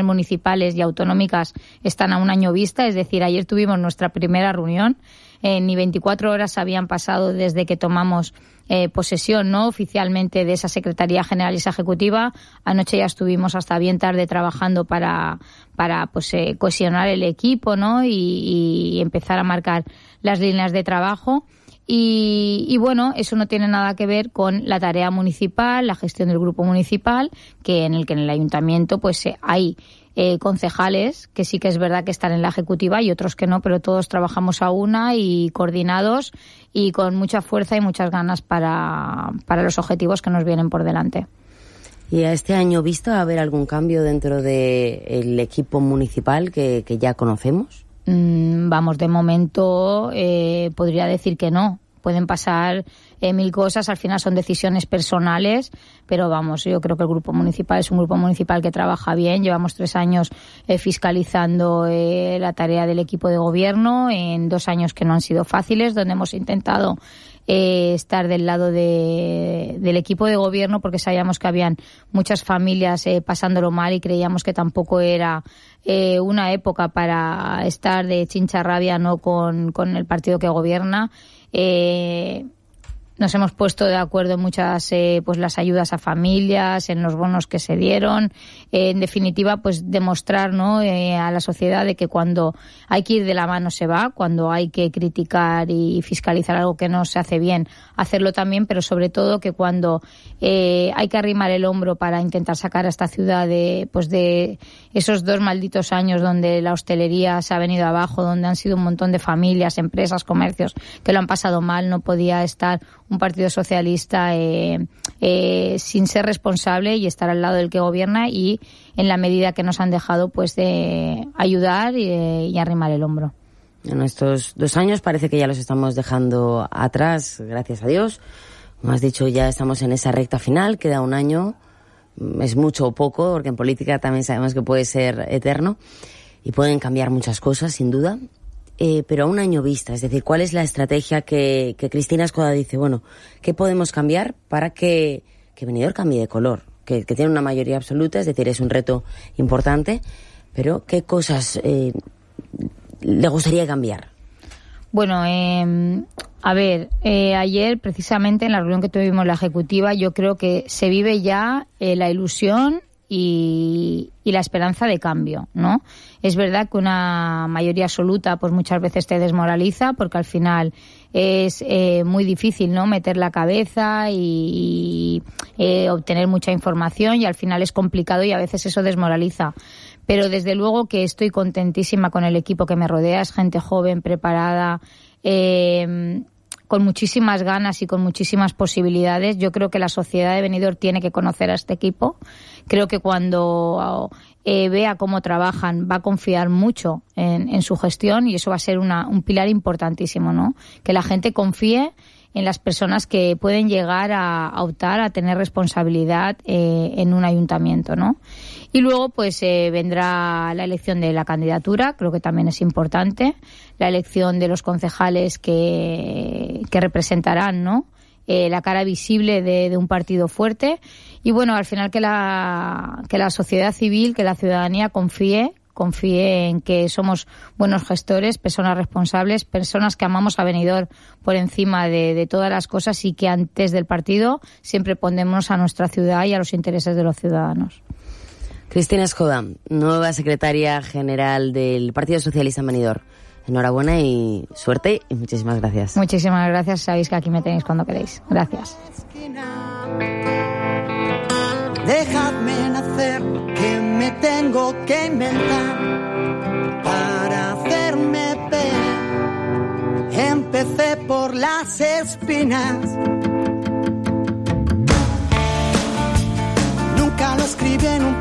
elecciones municipales y autonómicas están a un año vista, es decir, ayer tuvimos nuestra primera reunión, ni 24 horas habían pasado desde que tomamos posesión, ¿no?, oficialmente de esa Secretaría General y esa Ejecutiva. Anoche ya estuvimos hasta bien tarde trabajando para cohesionar el equipo, ¿no?, y empezar a marcar las líneas de trabajo. Y bueno, eso no tiene nada que ver con la tarea municipal, la gestión del grupo municipal, en el ayuntamiento pues hay concejales que sí que es verdad que están en la ejecutiva y otros que no, pero todos trabajamos a una y coordinados y con mucha fuerza y muchas ganas para los objetivos que nos vienen por delante. ¿Y a este año visto haber algún cambio dentro del equipo municipal que ya conocemos? Vamos, de momento podría decir que no. Pueden pasar mil cosas, al final son decisiones personales, pero vamos, yo creo que el grupo municipal es un grupo municipal que trabaja bien. Llevamos 3 años fiscalizando la tarea del equipo de gobierno, en 2 años que no han sido fáciles, donde hemos intentado estar del lado del equipo de gobierno, porque sabíamos que habían muchas familias pasándolo mal y creíamos que tampoco era una época para estar de chincharrabia, no con el partido que gobierna. Nos hemos puesto de acuerdo en muchas pues las ayudas a familias, en los bonos que se dieron, en definitiva pues demostrar, ¿no?, a la sociedad de que cuando hay que ir de la mano se va, cuando hay que criticar y fiscalizar algo que no se hace bien, hacerlo también, pero sobre todo que cuando hay que arrimar el hombro para intentar sacar a esta ciudad de esos 2 malditos años donde la hostelería se ha venido abajo, donde han sido un montón de familias, empresas, comercios que lo han pasado mal, no podía estar un partido socialista sin ser responsable y estar al lado del que gobierna, y en la medida que nos han dejado pues de ayudar y arrimar el hombro. En estos 2 años parece que ya los estamos dejando atrás, gracias a Dios. Como has dicho, ya estamos en esa recta final, queda 1 año, es mucho o poco, porque en política también sabemos que puede ser eterno y pueden cambiar muchas cosas, sin duda. Pero a 1 año vista, es decir, ¿cuál es la estrategia que Cristina Escoda dice, bueno, qué podemos cambiar para que Benidorm cambie de color? Que tiene una mayoría absoluta, es decir, es un reto importante, pero ¿qué cosas le gustaría cambiar? Bueno, ayer precisamente en la reunión que tuvimos la ejecutiva, yo creo que se vive ya la ilusión y la esperanza de cambio, ¿no? Es verdad que una mayoría absoluta pues muchas veces te desmoraliza, porque al final es muy difícil, ¿no?, meter la cabeza y obtener mucha información, y al final es complicado y a veces eso desmoraliza. Pero desde luego que estoy contentísima con el equipo que me rodea, es gente joven, preparada, con muchísimas ganas y con muchísimas posibilidades. Yo creo que la sociedad de Benidorm tiene que conocer a este equipo. Creo que cuando vea cómo trabajan va a confiar mucho en su gestión, y eso va a ser un pilar importantísimo, ¿no? Que la gente confíe en las personas que pueden llegar a optar a tener responsabilidad en un ayuntamiento, ¿no? Y luego pues vendrá la elección de la candidatura, creo que también es importante, la elección de los concejales que representarán, ¿no?, la cara visible de un partido fuerte, y bueno, al final que la sociedad civil, que la ciudadanía confíe en que somos buenos gestores, personas responsables, personas que amamos a Benidorm por encima de todas las cosas, y que antes del partido siempre ponemos a nuestra ciudad y a los intereses de los ciudadanos. Cristina Escoda, nueva secretaria general del Partido Socialista en Benidorm. Enhorabuena y suerte, y muchísimas gracias. Muchísimas gracias, sabéis que aquí me tenéis cuando queréis. Gracias. Dejadme nacer, que me tengo que inventar para hacerme ver. Empecé por las espinas, nunca lo escribí en un